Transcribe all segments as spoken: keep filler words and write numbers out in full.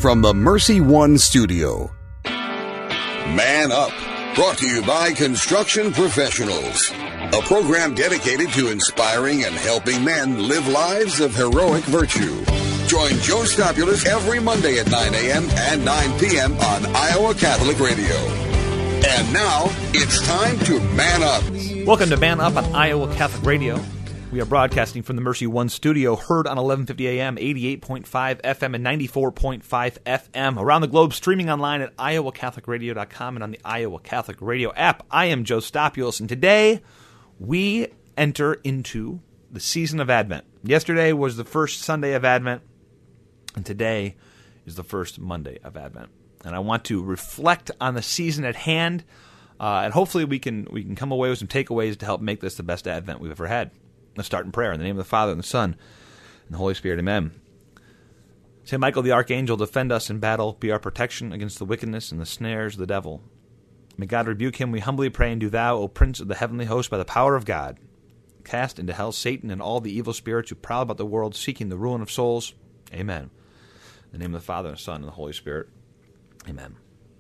from the Mercy One studio. Man Up, brought to you by Construction Professionals, a program dedicated to inspiring and helping men live lives of heroic virtue. Join Joe Stopulus every Monday at nine a.m. and nine p.m. on Iowa Catholic Radio. And now, it's time to Man Up. Welcome to Man Up on Iowa Catholic Radio. We are broadcasting from the Mercy One studio, heard on eleven fifty A M, eighty-eight point five F M, and ninety-four point five F M. Around the globe, streaming online at iowa catholic radio dot com and on the Iowa Catholic Radio app. I am Joe Stopulus, and today we enter into the season of Advent. Yesterday was the first Sunday of Advent, and today is the first Monday of Advent. And I want to reflect on the season at hand, uh, and hopefully we can we can come away with some takeaways to help make this the best Advent we've ever had. Let's start in prayer. In the name of the Father, and the Son, and the Holy Spirit. Amen. Saint Michael the Archangel, defend us in battle, be our protection against the wickedness and the snares of the devil. May God rebuke him, we humbly pray, and do thou, O Prince of the heavenly host, by the power of God, cast into hell Satan and all the evil spirits who prowl about the world, seeking the ruin of souls. Amen. In the name of the Father, and the Son, and the Holy Spirit. Amen.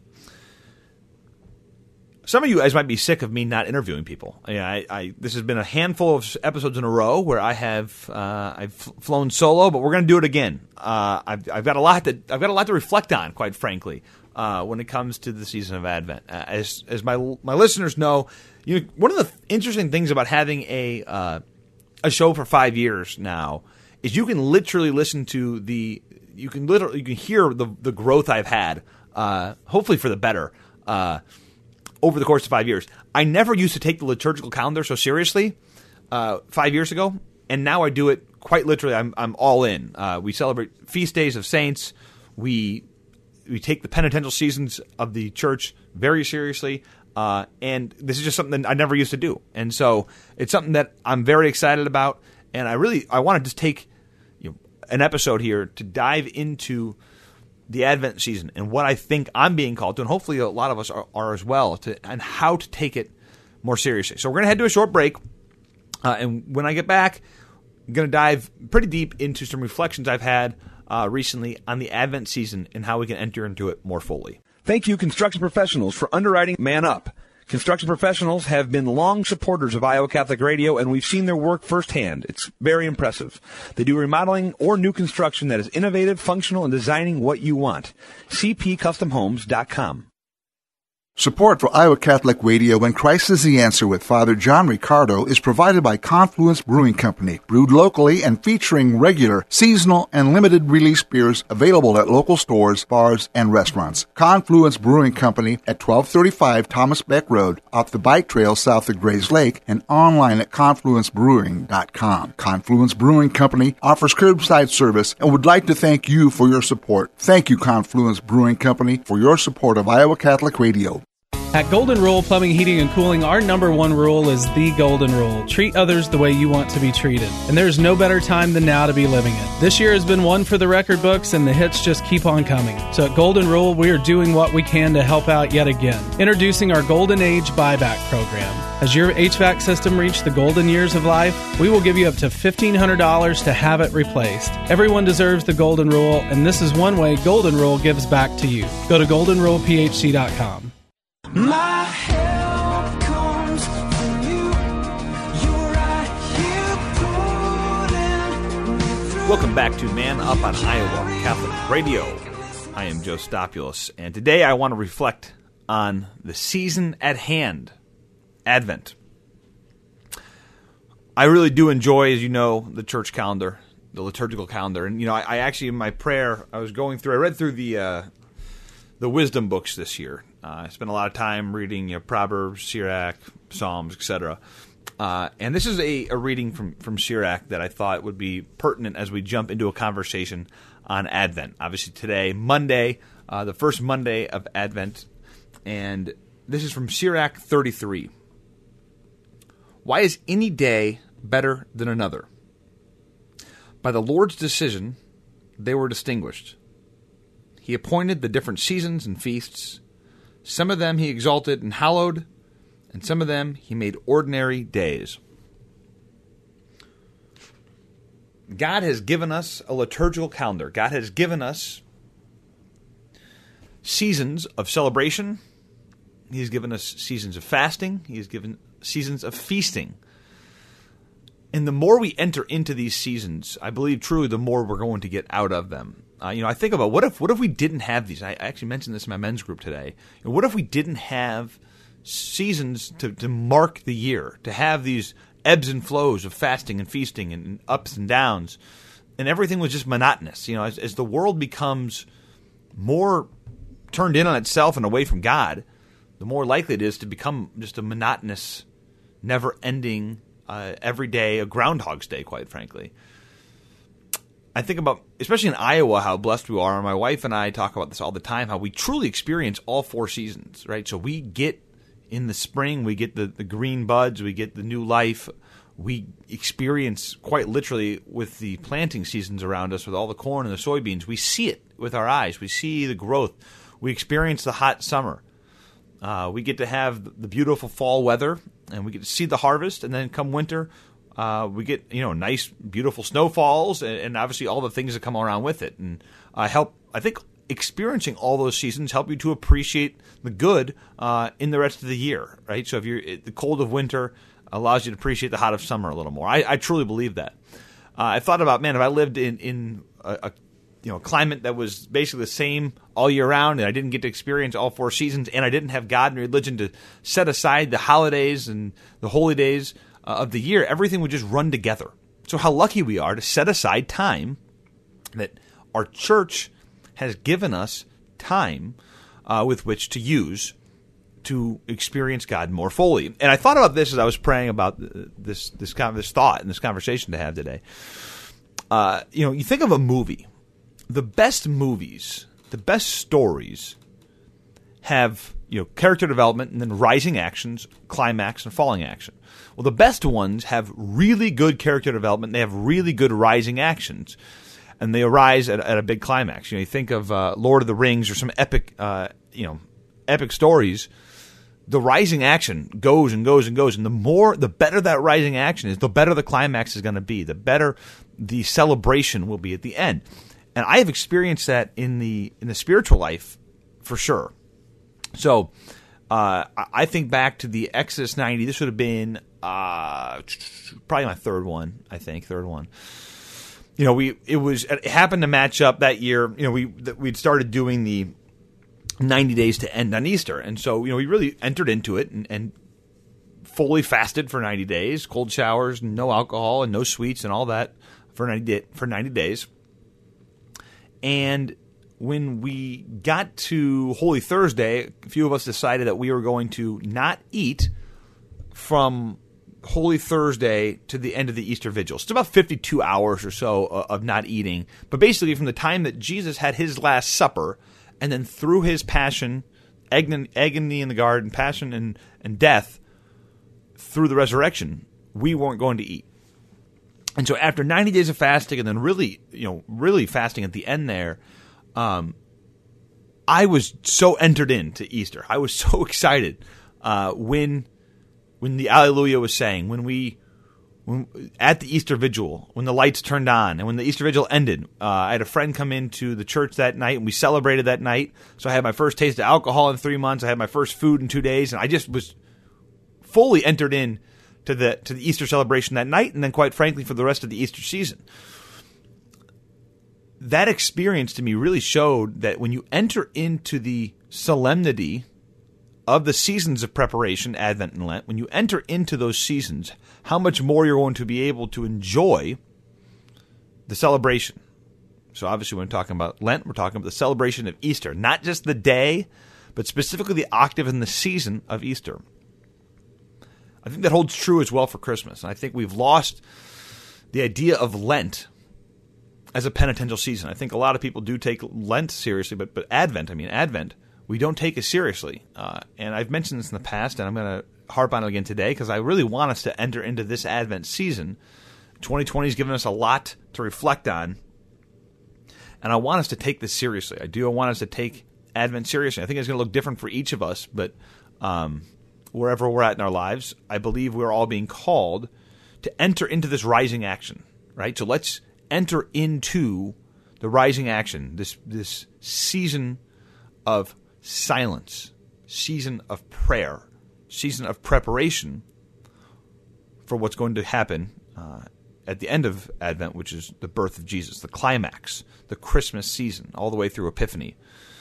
Some of you guys might be sick of me not interviewing people. I, I, I this has been a handful of episodes in a row where I have uh, I've flown solo, but we're going to do it again. Uh, I've, I've got a lot that I've got a lot to reflect on, quite frankly, uh, when it comes to the season of Advent. Uh, as as my my listeners know, you know, one of the interesting things about having a uh, a show for five years now is you can literally listen to the you can literally you can hear the the growth I've had. Uh, hopefully for the better, uh, over the course of five years. I never used to take the liturgical calendar so seriously uh, five years ago, and now I do it quite literally. I'm I'm all in. Uh, we celebrate feast days of saints. We we take the penitential seasons of the church very seriously, uh, and this is just something that I never used to do. And so it's something that I'm very excited about, and I really I want to just take you know, an episode here to dive into the Advent season and what I think I'm being called to, and hopefully a lot of us are, are as well, to, and how to take it more seriously. So we're going to head to a short break, uh, and when I get back, I'm going to dive pretty deep into some reflections I've had uh, recently on the Advent season and how we can enter into it more fully. Thank you, Construction Professionals, for underwriting Man Up. Construction Professionals have been long supporters of Iowa Catholic Radio, and we've seen their work firsthand. It's very impressive. They do remodeling or new construction that is innovative, functional, and designing what you want. C P custom homes dot com. Support for Iowa Catholic Radio and Christ is the Answer with Father John Ricardo is provided by Confluence Brewing Company, brewed locally and featuring regular, seasonal, and limited release beers available at local stores, bars, and restaurants. Confluence Brewing Company at twelve thirty-five Thomas Beck Road, off the bike trail south of Grays Lake, and online at confluence brewing dot com. Confluence Brewing Company offers curbside service and would like to thank you for your support. Thank you, Confluence Brewing Company, for your support of Iowa Catholic Radio. At Golden Rule Plumbing, Heating, and Cooling, our number one rule is the Golden Rule. Treat others the way you want to be treated. And there's no better time than now to be living it. This year has been one for the record books, and the hits just keep on coming. So at Golden Rule, we are doing what we can to help out yet again. Introducing our Golden Age Buyback Program. As your H V A C system reached the golden years of life, we will give you up to fifteen hundred dollars to have it replaced. Everyone deserves the Golden Rule, and this is one way Golden Rule gives back to you. Go to golden rule p h c dot com. My help comes from you. You're right here pulling me through. Welcome back to Man Up on Iowa Catholic Radio. I am Joe Stopulus, and today I want to reflect on the season at hand, Advent. I really do enjoy, as you know, the church calendar, the liturgical calendar, and you know, I, I actually in my prayer I was going through. I read through the uh, the wisdom books this year. Uh, I spent a lot of time reading you know, Proverbs, Sirach, Psalms, et cetera. Uh, and this is a, a reading from, from Sirach that I thought would be pertinent as we jump into a conversation on Advent. Obviously today, Monday, uh, the first Monday of Advent, and this is from Sirach thirty-three. Why is any day better than another? By the Lord's decision, they were distinguished. He appointed the different seasons and feasts. Some of them he exalted and hallowed, and some of them he made ordinary days. God has given us a liturgical calendar. God has given us seasons of celebration. He's given us seasons of fasting. He has given seasons of feasting. And the more we enter into these seasons, I believe truly the more we're going to get out of them. Uh, you know, I think about what if what if we didn't have these? I actually mentioned this in my men's group today. You know, what if we didn't have seasons to, to mark the year, to have these ebbs and flows of fasting and feasting and, and ups and downs, and everything was just monotonous. You know, as, as the world becomes more turned in on itself and away from God, the more likely it is to become just a monotonous, never-ending, uh, every day, a Groundhog's Day, quite frankly. I think about, especially in Iowa, how blessed we are. And my wife and I talk about this all the time, how we truly experience all four seasons, right? So we get in the spring, we get the, the green buds, we get the new life. We experience quite literally with the planting seasons around us, with all the corn and the soybeans. We see it with our eyes. We see the growth. We experience the hot summer. Uh, we get to have the beautiful fall weather, and we get to see the harvest. And then come winter, uh, we get you know nice, beautiful snowfalls, and, and obviously all the things that come around with it. And uh, help, I think, experiencing all those seasons help you to appreciate the good uh, in the rest of the year, right? So if you're the cold of winter allows you to appreciate the hot of summer a little more. I, I truly believe that. Uh, I thought about, man, if I lived in in a, a you know climate that was basically the same all year round, and I didn't get to experience all four seasons, and I didn't have God and religion to set aside the holidays and the holy days uh, of the year, everything would just run together. So how lucky we are to set aside time, that our church has given us time uh, with which to use to experience God more fully. And I thought about this as I was praying about this this kind of this thought and this conversation to have today. Uh, you know, you think of a movie. The best movies, the best stories have, you know, character development and then rising actions, climax, and falling action. Well, the best ones have really good character development. They have really good rising actions, and they arise at, at a big climax. You know, you think of uh, Lord of the Rings or some epic, uh, you know, epic stories. The rising action goes and goes and goes, and the more, the better that rising action is, the better the climax is going to be, the better the celebration will be at the end. And I have experienced that in the in the spiritual life for sure. So uh, I think back to the Exodus ninety. This would have been uh, probably my third one. I think third one. You know, we it was it happened to match up that year. You know, we we'd started doing the ninety days to end on Easter, and so you know we really entered into it and, and fully fasted for ninety days, cold showers, no alcohol, and no sweets, and all that for ninety for ninety days. And when we got to Holy Thursday, a few of us decided that we were going to not eat from Holy Thursday to the end of the Easter Vigil. It's about fifty-two hours or so of not eating. But basically from the time that Jesus had his Last Supper and then through his passion, agony in the garden, passion and, and death, through the resurrection, we weren't going to eat. And so after ninety days of fasting and then really, you know, really fasting at the end there, um, I was so entered into Easter. I was so excited uh, when when the Alleluia was sang, when we when, at the Easter Vigil, when the lights turned on, and when the Easter Vigil ended. Uh, I had a friend come into the church that night, and we celebrated that night. So I had my first taste of alcohol in three months. I had my first food in two days, and I just was fully entered in to the to the Easter celebration that night, and then quite frankly for the rest of the Easter season. That experience to me really showed that when you enter into the solemnity of the seasons of preparation, Advent and Lent, when you enter into those seasons, how much more you're going to be able to enjoy the celebration. So obviously when we're talking about Lent, we're talking about the celebration of Easter, not just the day, but specifically the octave and the season of Easter. I think that holds true as well for Christmas. And I think we've lost the idea of Lent as a penitential season. I think a lot of people do take Lent seriously, but but Advent, I mean Advent, we don't take it seriously. Uh, and I've mentioned this in the past, and I'm going to harp on it again today because I really want us to enter into this Advent season. twenty twenty has given us a lot to reflect on, and I want us to take this seriously. I do. I want us to take Advent seriously. I think it's going to look different for each of us, but um, wherever we're at in our lives, I believe we're all being called to enter into this rising action, right? So let's enter into the rising action, this this season of silence, season of prayer, season of preparation for what's going to happen uh, at the end of Advent, which is the birth of Jesus, the climax, the Christmas season, all the way through Epiphany.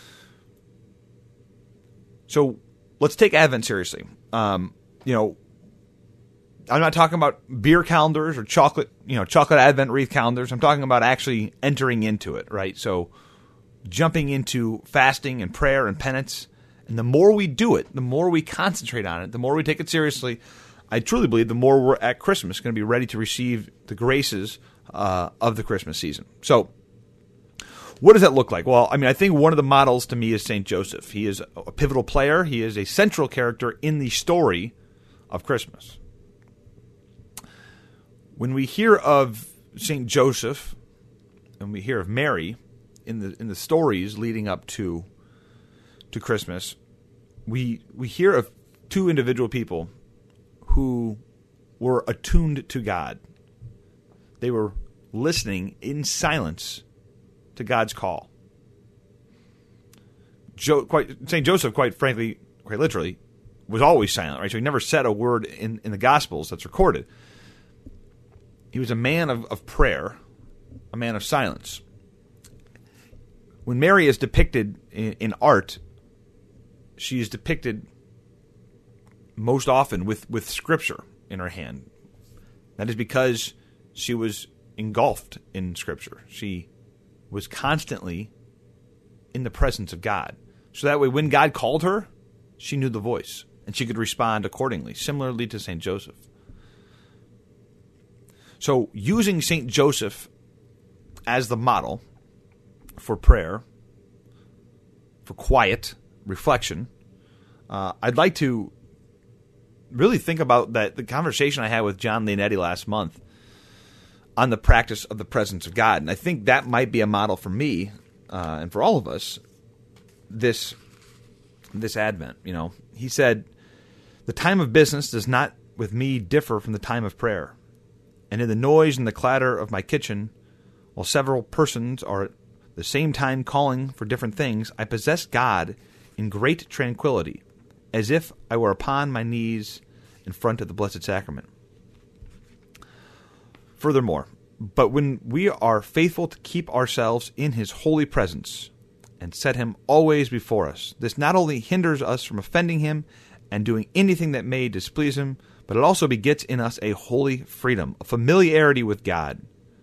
So let's take Advent seriously. Um, you know, I'm not talking about beer calendars or chocolate, you know, chocolate Advent wreath calendars. I'm talking about actually entering into it, right? So jumping into fasting and prayer and penance. And the more we do it, the more we concentrate on it, the more we take it seriously, I truly believe the more we're at Christmas going to be ready to receive the graces uh, of the Christmas season. So what does that look like? Well, I mean, I think one of the models to me is Saint Joseph. He is a pivotal player. He is a central character in the story of Christmas. When we hear of Saint Joseph and we hear of Mary in the in the stories leading up to to Christmas, we we hear of two individual people who were attuned to God. They were listening in silence to God's call. Jo- quite, Saint Joseph, quite frankly, quite literally, was always silent, right? So he never said a word in, in the Gospels that's recorded. He was a man of, of prayer, a man of silence. When Mary is depicted in, in art, she is depicted most often with, with Scripture in her hand. That is because she was engulfed in Scripture. She was constantly in the presence of God. So that way, when God called her, she knew the voice, and she could respond accordingly, similarly to Saint Joseph. So using Saint Joseph as the model for prayer, for quiet reflection, uh, I'd like to really think about that the conversation I had with John Leonetti last month on the practice of the presence of God. And I think that might be a model for me uh, and for all of us this this Advent. You know, he said, "The time of business does not with me differ from the time of prayer. And in the noise and the clatter of my kitchen, while several persons are at the same time calling for different things, I possess God in great tranquility, as if I were upon my knees in front of the Blessed Sacrament." Furthermore, but when we are faithful to keep ourselves in his holy presence and set him always before us, this not only hinders us from offending him and doing anything that may displease him, but it also begets in us a holy freedom, a familiarity with God,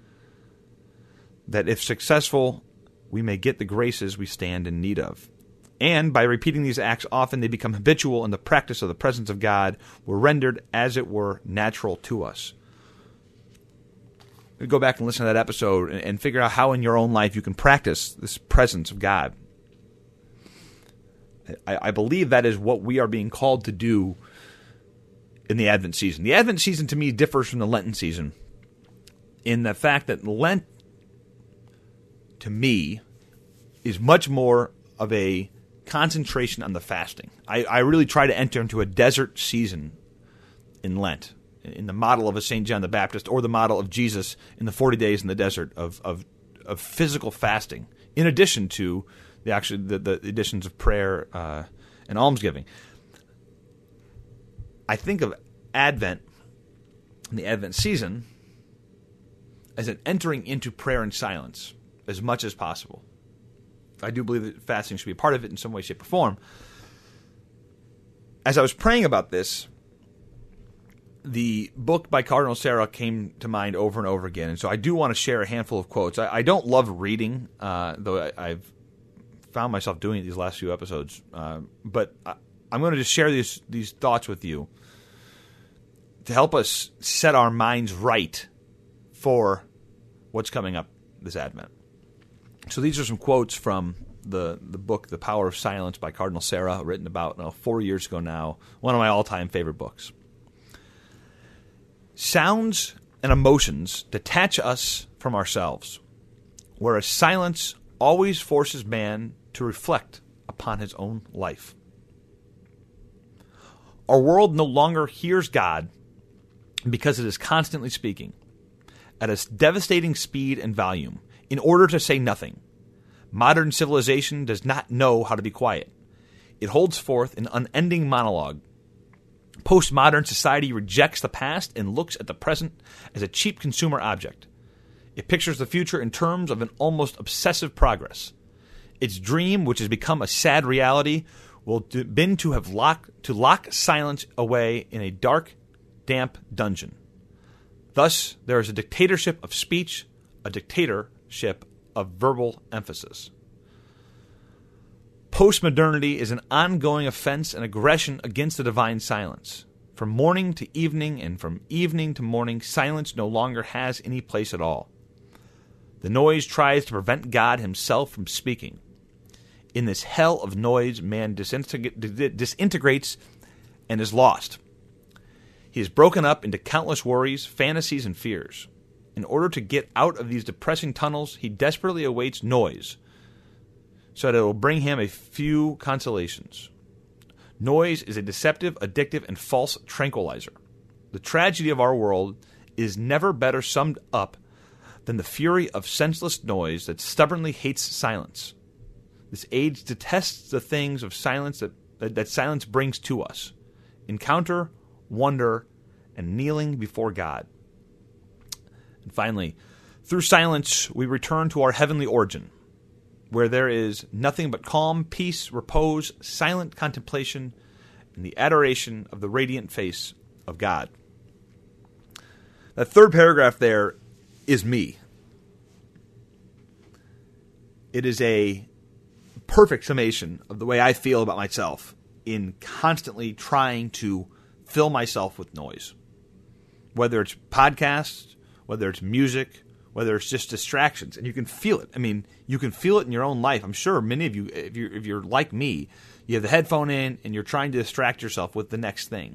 that if successful, we may get the graces we stand in need of. And by repeating these acts often, they become habitual, and the practice of the presence of God were rendered, as it were, natural to us. Go back and listen to that episode and, and figure out how in your own life you can practice this presence of God. I, I believe that is what we are being called to do in the Advent season. The Advent season, to me, differs from the Lenten season in the fact that Lent, to me, is much more of a concentration on the fasting. I, I really try to enter into a desert season in Lent, in the model of a Saint John the Baptist, or the model of Jesus in the forty days in the desert of of, of physical fasting, in addition to the actually the, the additions of prayer uh, and almsgiving. I think of Advent, the Advent season, as an entering into prayer and silence as much as possible. I do believe that fasting should be a part of it in some way, shape, or form. As I was praying about this, the book by Cardinal Sarah came to mind over and over again, and so I do want to share a handful of quotes. I, I don't love reading, uh, though I, I've found myself doing it these last few episodes, uh, but I, I'm going to just share these these thoughts with you to help us set our minds right for what's coming up this Advent. So these are some quotes from the, the book, The Power of Silence by Cardinal Sarah, written about no, four years ago now, one of my all-time favorite books. "Sounds and emotions detach us from ourselves, whereas silence always forces man to reflect upon his own life. Our world no longer hears God because it is constantly speaking at a devastating speed and volume in order to say nothing. Modern civilization does not know how to be quiet. It holds forth an unending monologue. Postmodern society rejects the past and looks at the present as a cheap consumer object. It pictures the future in terms of an almost obsessive progress. Its dream, which has become a sad reality, will have been to have lock, to lock silence away in a dark, damp dungeon. Thus, there is a dictatorship of speech, a dictatorship of verbal emphasis. Postmodernity is an ongoing offense and aggression against the divine silence. From morning to evening and from evening to morning, silence no longer has any place at all. The noise tries to prevent God himself from speaking. In this hell of noise, man disinteg- disintegrates and is lost. He is broken up into countless worries, fantasies, and fears. In order to get out of these depressing tunnels, he desperately awaits noise, so that it will bring him a few consolations. Noise is a deceptive, addictive, and false tranquilizer. The tragedy of our world is never better summed up than the fury of senseless noise that stubbornly hates silence. This age detests the things of silence that, that, that silence brings to us. Encounter, wonder, and kneeling before God. And finally, through silence, we return to our heavenly origin, where there is nothing but calm, peace, repose, silent contemplation, and the adoration of the radiant face of God. That third paragraph there is me. It is a perfect summation of the way I feel about myself in constantly trying to fill myself with noise. Whether it's podcasts, whether it's music, whether it's just distractions, and you can feel it. I mean, you can feel it in your own life. I'm sure many of you, if you're, if you're like me, you have the headphone in and you're trying to distract yourself with the next thing.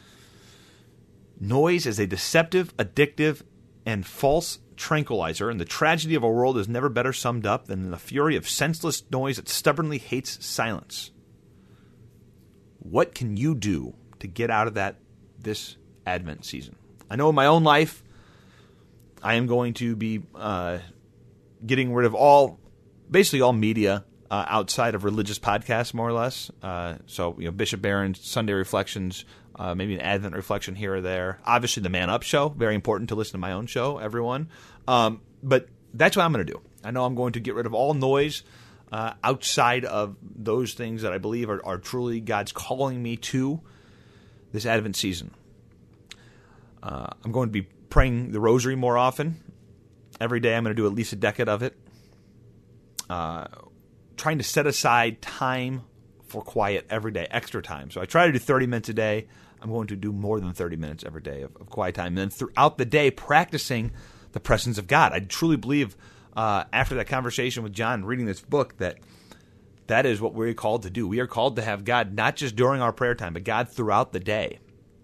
Noise is a deceptive, addictive, and false tranquilizer, and the tragedy of our world is never better summed up than in the fury of senseless noise that stubbornly hates silence. What can you do to get out of that this Advent season? I know in my own life, I am going to be uh, getting rid of all, basically all media uh, outside of religious podcasts, more or less. Uh, so, you know, Bishop Barron's Sunday Reflections, uh, maybe an Advent reflection here or there. Obviously, the Man Up Show, very important to listen to my own show, everyone. Um, but that's what I'm going to do. I know I'm going to get rid of all noise uh, outside of those things that I believe are, are truly God's calling me to this Advent season. Uh, I'm going to be praying the rosary more often. Every day I'm going to do at least a decade of it. Uh, trying to set aside time for quiet every day, extra time. So I try to do thirty minutes a day. I'm going to do more than thirty minutes every day of, of quiet time. And then throughout the day, practicing the presence of God. I truly believe uh, after that conversation with John, reading this book, that that is what we're called to do. We are called to have God not just during our prayer time, but God throughout the day.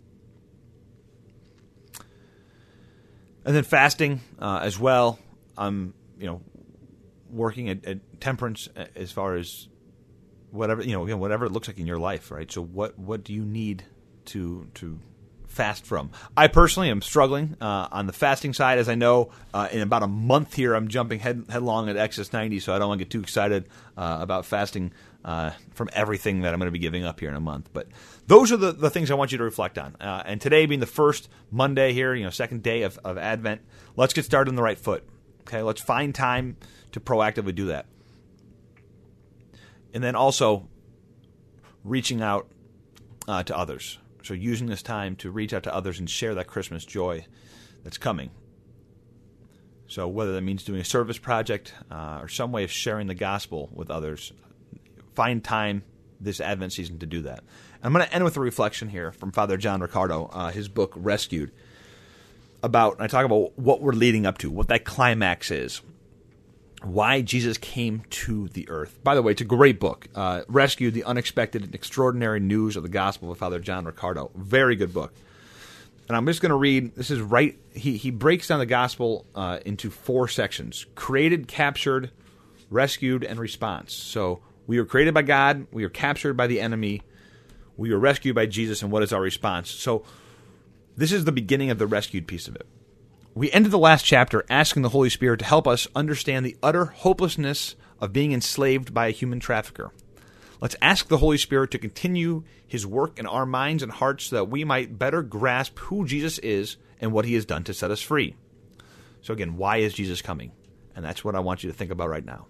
And then fasting uh, as well. I'm, you know, working at, at temperance as far as whatever, you know, whatever it looks like in your life, right? So what what do you need to to fast from? I personally am struggling uh, on the fasting side. As I know, uh, in about a month here, I'm jumping head, headlong at Exodus ninety, so I don't want to get too excited uh, about fasting uh, from everything that I'm going to be giving up here in a month. But those are the, the things I want you to reflect on. Uh, and today being the first Monday here, you know, second day of, of Advent, let's get started on the right foot. Okay, let's find time to proactively do that. And then also reaching out uh, to others. So using this time to reach out to others and share that Christmas joy that's coming. So whether that means doing a service project uh, or some way of sharing the gospel with others, find time this Advent season to do that. And I'm going to end with a reflection here from Father John Riccardo, uh, his book Rescued, about, and I talk about what we're leading up to, what that climax is, why Jesus came to the earth. By the way, it's a great book, uh, Rescued, the Unexpected and Extraordinary News of the Gospel of Father John Riccardo. Very good book. And I'm just going to read, this is right, he, he breaks down the gospel uh, into four sections: created, captured, rescued, and response. So we were created by God, we were captured by the enemy, we were rescued by Jesus, and what is our response? So this is the beginning of the rescued piece of it. We ended the last chapter asking the Holy Spirit to help us understand the utter hopelessness of being enslaved by a human trafficker. Let's ask the Holy Spirit to continue his work in our minds and hearts so that we might better grasp who Jesus is and what he has done to set us free. So again, why is Jesus coming? And that's what I want you to think about right now.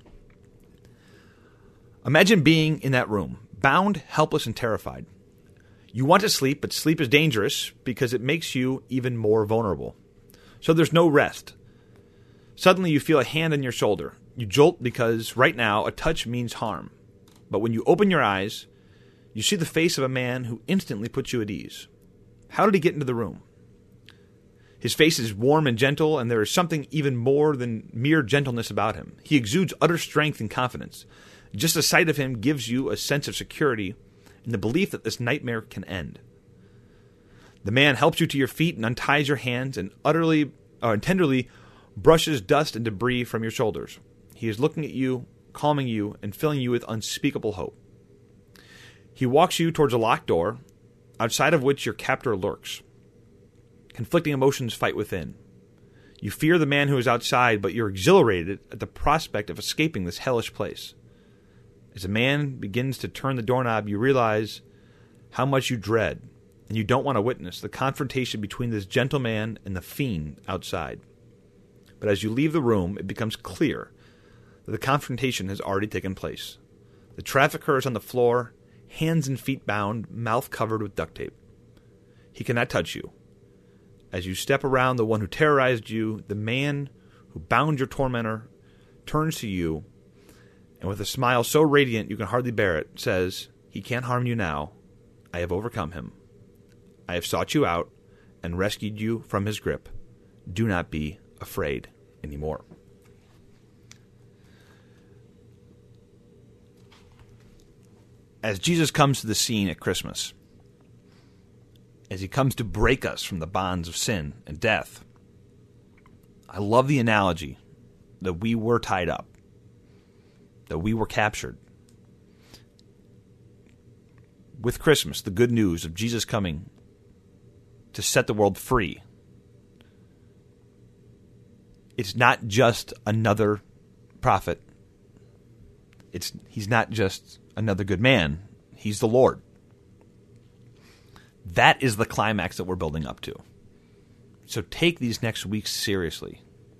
Imagine being in that room, bound, helpless, and terrified. You want to sleep, but sleep is dangerous because it makes you even more vulnerable. So there's no rest. Suddenly you feel a hand on your shoulder. You jolt because right now a touch means harm. But when you open your eyes, you see the face of a man who instantly puts you at ease. How did he get into the room? His face is warm and gentle, and there is something even more than mere gentleness about him. He exudes utter strength and confidence. Just the sight of him gives you a sense of security and the belief that this nightmare can end. The man helps you to your feet and unties your hands and utterly uh, tenderly brushes dust and debris from your shoulders. He is looking at you, calming you, and filling you with unspeakable hope. He walks you towards a locked door, outside of which your captor lurks. Conflicting emotions fight within. You fear the man who is outside, but you're exhilarated at the prospect of escaping this hellish place. As a man begins to turn the doorknob, you realize how much you dread, and you don't want to witness the confrontation between this gentle man and the fiend outside. But as you leave the room, it becomes clear that the confrontation has already taken place. The trafficker is on the floor, hands and feet bound, mouth covered with duct tape. He cannot touch you. As you step around the one who terrorized you, the man who bound your tormentor turns to you, and with a smile so radiant you can hardly bear it, says, "He can't harm you now. I have overcome him. I have sought you out and rescued you from his grip. Do not be afraid anymore." As Jesus comes to the scene at Christmas, as he comes to break us from the bonds of sin and death, I love the analogy that we were tied up, that we were captured. With Christmas, the good news of Jesus coming to set the world free, it's not just another prophet. It's he's not just another good man. He's the Lord. That is the climax that we're building up to. So take these next weeks seriously.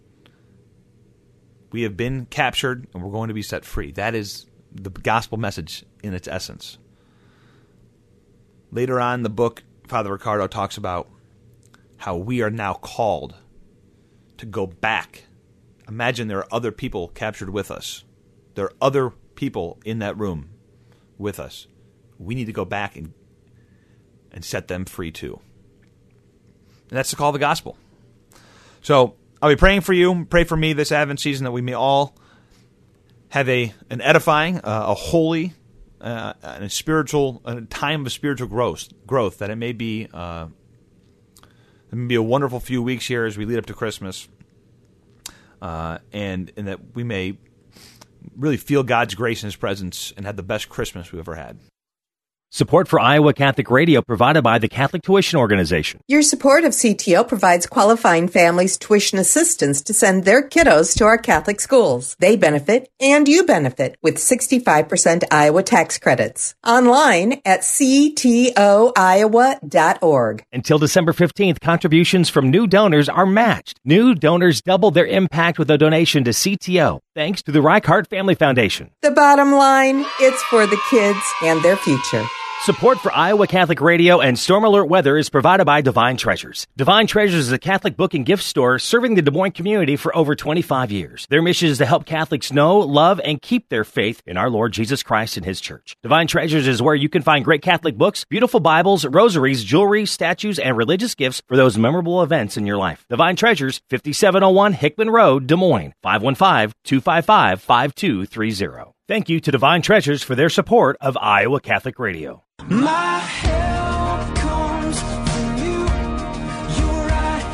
We have been captured, and we're going to be set free. That is the gospel message in its essence. Later on in the book, Father Riccardo talks about how we are now called to go back. Imagine there are other people captured with us. There are other people in that room with us. We need to go back and and set them free too. And that's the call of the gospel. So I'll be praying for you. Pray for me this Advent season that we may all have a an edifying, uh, a holy, uh, and a spiritual, a time of spiritual growth. Growth that it may be, uh, it may be a wonderful few weeks here as we lead up to Christmas, uh, and and that we may really feel God's grace and His presence and have the best Christmas we've ever had. Support for Iowa Catholic Radio provided by the Catholic Tuition Organization. Your support of C T O provides qualifying families tuition assistance to send their kiddos to our Catholic schools. They benefit, and you benefit, with sixty-five percent Iowa tax credits. Online at c t o iowa dot org. Until December fifteenth, contributions from new donors are matched. New donors double their impact with a donation to C T O, thanks to the Reichart Family Foundation. The bottom line, it's for the kids and their future. Support for Iowa Catholic Radio and Storm Alert Weather is provided by Divine Treasures. Divine Treasures is a Catholic book and gift store serving the Des Moines community for over twenty-five years. Their mission is to help Catholics know, love, and keep their faith in our Lord Jesus Christ and His church. Divine Treasures is where you can find great Catholic books, beautiful Bibles, rosaries, jewelry, statues, and religious gifts for those memorable events in your life. Divine Treasures, fifty-seven oh one Hickman Road, Des Moines, five one five, two five five, five two three zero. Thank you to Divine Treasures for their support of Iowa Catholic Radio. My help comes from you. You're right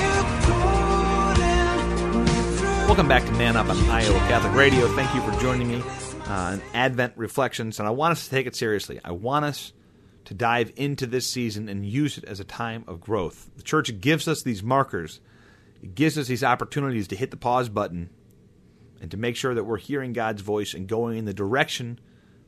here pulling me through. Welcome back to Man Up on Iowa Catholic Radio. Thank you for joining me on Advent Reflections, and I want us to take it seriously. I want us to dive into this season and use it as a time of growth. The Church gives us these markers. It gives us these opportunities to hit the pause button and to make sure that we're hearing God's voice and going in the direction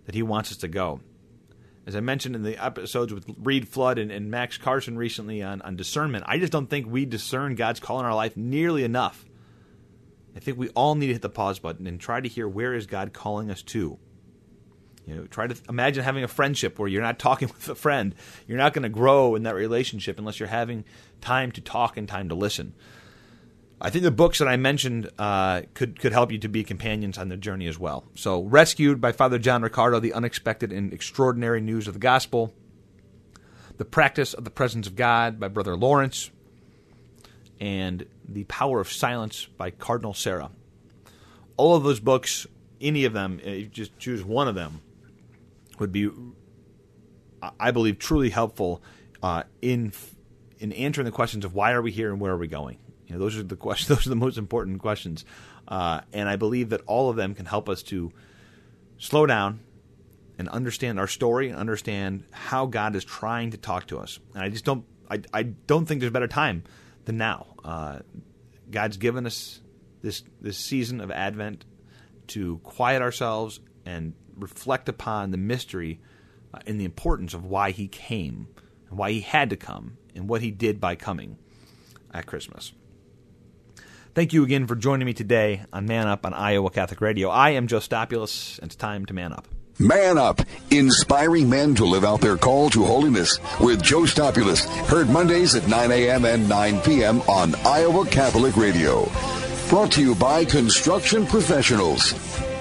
that he wants us to go. As I mentioned in the episodes with Reed Flood and, and Max Carson recently on, on discernment, I just don't think we discern God's call in our life nearly enough. I think we all need to hit the pause button and try to hear, where is God calling us to? You know, try to imagine having a friendship where you're not talking with a friend. You're not going to grow in that relationship unless you're having time to talk and time to listen. I think the books that I mentioned uh, could could help you to be companions on the journey as well. So, Rescued by Father John Riccardo, The Unexpected and Extraordinary News of the Gospel. The Practice of the Presence of God by Brother Lawrence. And The Power of Silence by Cardinal Sarah. All of those books, any of them, if you just choose one of them, would be, I believe, truly helpful uh, in in answering the questions of why are we here and where are we going. You know, those are the questions. Those are the most important questions, uh, and I believe that all of them can help us to slow down and understand our story and understand how God is trying to talk to us. And I just don't. I, I don't think there's a better time than now. Uh, God's given us this this season of Advent to quiet ourselves and reflect upon the mystery uh, and the importance of why he came and why he had to come and what he did by coming at Christmas. Thank you again for joining me today on Man Up on Iowa Catholic Radio. I am Joe Stopulus, and it's time to man up. Man Up, inspiring men to live out their call to holiness with Joe Stopulus. Heard Mondays at nine a.m. and nine p.m. on Iowa Catholic Radio. Brought to you by Construction Professionals.